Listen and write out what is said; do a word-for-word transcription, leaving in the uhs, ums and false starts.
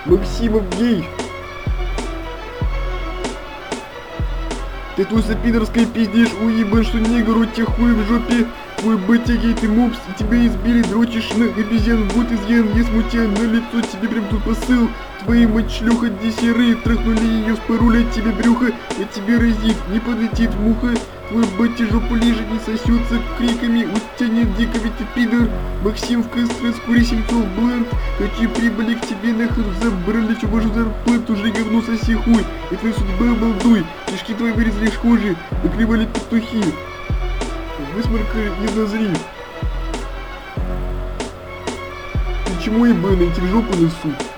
Максимов гей. Ты туса пидорская пиздишь, уебан, что негр, у тебя хуй в жопе. Твой батя гей, ты мопс, и тебя избили, дрочишь на обезьян, вот изъян, я смутян, на лицо тебе прям тут посыл. Твоя мать шлюха десеры, трахнули ее, спорули тебе брюхо, а тебе разит, не подлетит муха. Твой батя жопу лежит, не сосется криками, у тебя нет дика, ведь ты пидор. Максим в Костро, скури Сельцов, Блэнд, какие прибыли к тебе нахуй забрали, всю вашу зарплату, жри говно, соси хуй, и твоя судьба обалдуй, кишки твои вырезали из кожи, выклевали петухи. Высморка из нозри. Почему ебаный, эти в жопу несут?